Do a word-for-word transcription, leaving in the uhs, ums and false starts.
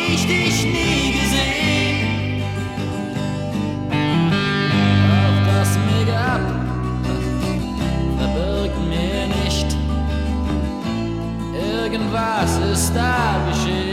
ich dich nie gesehen. Auch das Make-up verbirgt mir nicht. Irgendwas ist da geschehen.